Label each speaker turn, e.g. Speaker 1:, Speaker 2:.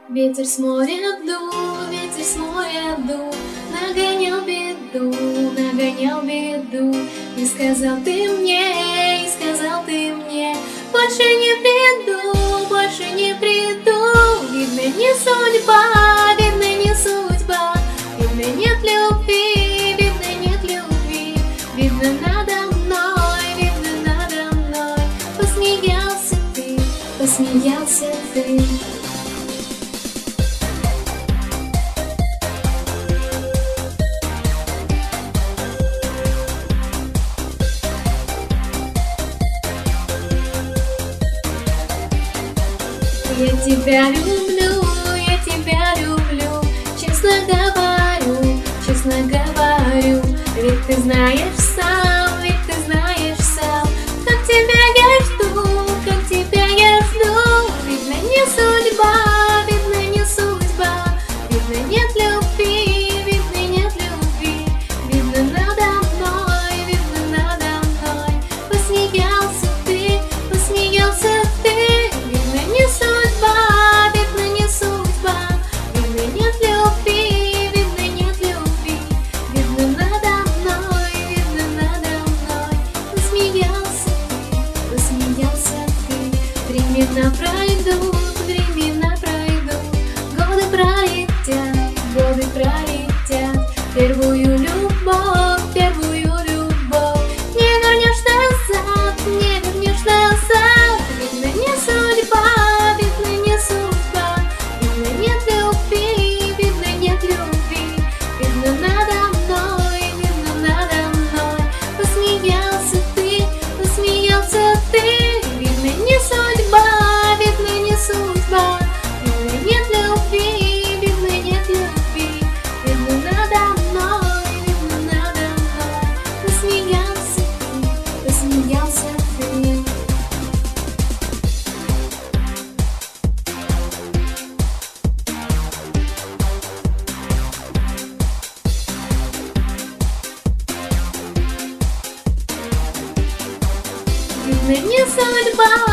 Speaker 1: Ветер с моря дул, ветер с моря дул, нагонял беду, нагонял беду. И сказал ты мне, и сказал ты мне, больше не приду, больше не приду. Видно, не судьба, видно, не судьба, видно, нет любви, видно, нет любви. Видно, надо мной посмеялся ты, посмеялся ты. Я тебя люблю, честно говорю, ведь ты знаешь сам, как тебя я жду, как тебя я жду. Видно, не судьба, видно, не судьба, видно, нет любви, видно, нет любви. Видно, надо мной посмеялся ты, посмеялся ты. Видно, не судьба, видно, не судьба, видно, нет любви, видно, нет любви. Видно, надо мной посмеялся ты. Времена пройдут, годы пролетят, первую любовь не вернешь назад, не вернешь назад. Видно, не судьба, видно, не судьба, видно, нет любви, видно, нет любви. Видно, надо мной посмеялся ты, посмеялся ты. Видно, не судьба, видно, не судьба, видно, нет любви, видно, нет любви. Видно, надо мной посмеялся ты, посмеялся ты. Видно, не судьба,